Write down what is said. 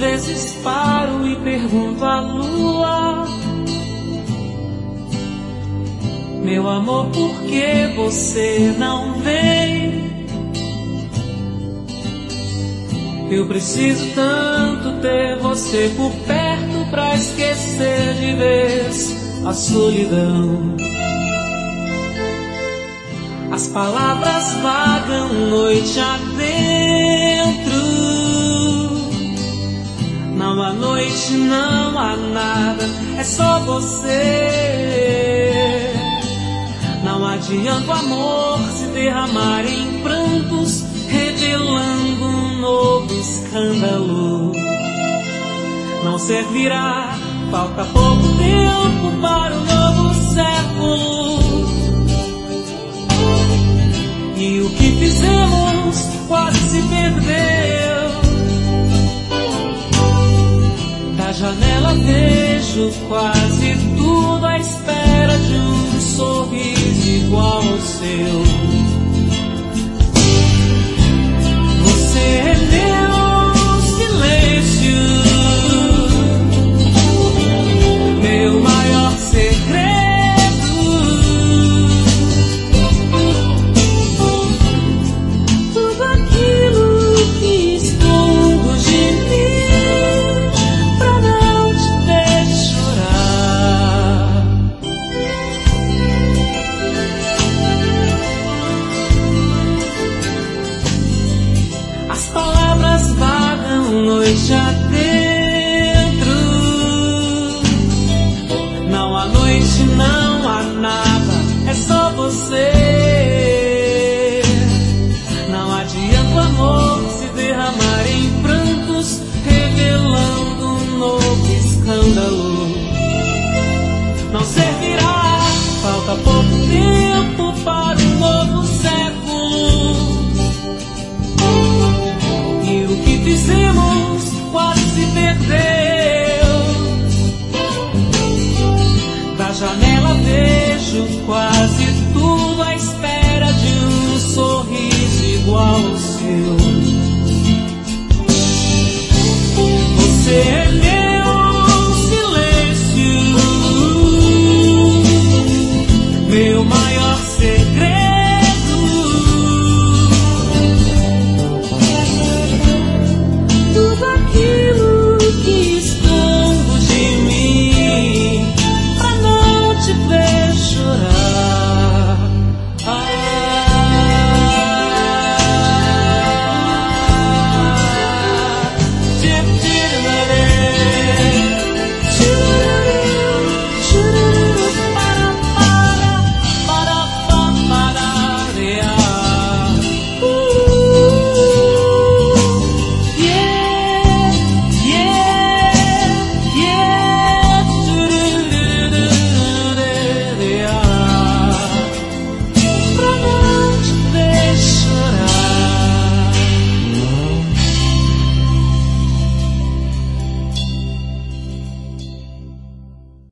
vezes paro e pergunto à lua: meu amor, por que você não vem? Eu preciso tanto ter você por perto pra esquecer de vez a solidão. As palavras vagam noite adentro. Não há noite, não há nada, é só você. Não adianta o amor se derramar em prantos, revelando um novo escândalo. Não servirá, falta pouco tempo para o novo século. E o que fizemos quase se perdeu. Da janela vejo quase tudo à espera de um sorriso igual ao seu. Você é meu silêncio, meu maior segredo. Tudo aquilo que escondo de mim pra não te ver chorar. As palavras vagam noite adentro. Não há noite, não há nada, é só você. Não adianta o amor se derramar em prantos, revelando um novo escândalo. Não servirá, falta pouco tempo para um novo século. E o que fizemos quase se perdeu. Da janela vejo quase tudo à espera de um sorriso igual ao seu. Você é meu silêncio, meu maior